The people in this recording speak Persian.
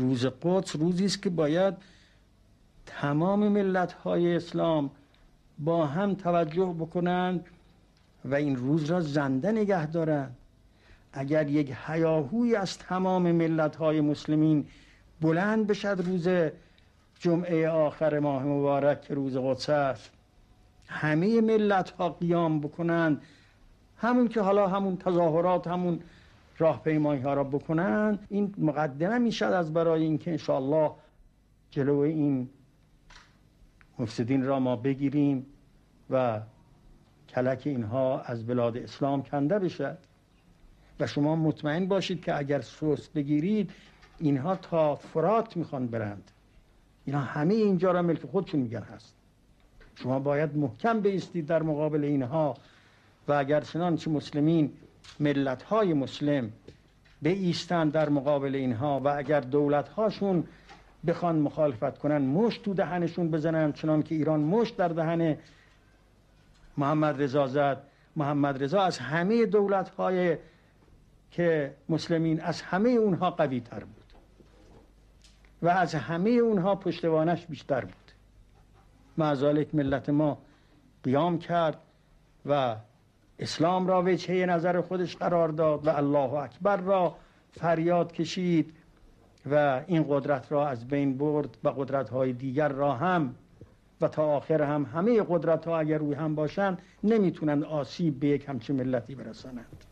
روز قدس روزی است که باید تمام ملت‌های اسلام با هم توجه بکنند و این روز را زنده نگه دارند. اگر یک هیاهوی از تمام ملت‌های مسلمین بلند بشد روز جمعه آخر ماه مبارک که روز قدس است، همه ملت‌ها قیام بکنند، همون که حالا همون تظاهرات، همون راهپیمایی‌ها را بکنند، این مقدمه میشد از برای اینکه انشاءالله جلوی این مفسدین را ما بگیریم و کلک اینها از بلاد اسلام کنده بشد. و شما مطمئن باشید که اگر سوست بگیرید اینها تا فرات میخوان برند، اینا همه اینجا را ملک خودشون میگن هست. شما باید محکم بایستید در مقابل اینها و اگر چنانچه مسلمین ملت‌های مسلم بایستند در مقابل اینها و اگر دولت‌هاشون بخوان مخالفت کنن مشت تو دهنشون بزنن، چنان که ایران مشت در دهن محمد رضا زد. محمد رضا از همه دولت‌های که مسلمین از همه اونها قوی تر بود و از همه اونها پشتوانش بیشتر بود. معذالک ملت ما قیام کرد و اسلام را وجهه نظر خودش قرار داد و الله اکبر را فریاد کشید و این قدرت را از بین برد و قدرت‌های دیگر را هم و تا آخر هم. همه قدرت‌ها اگر روی هم باشند نمیتونند آسیب به یک همچین ملتی برسانند.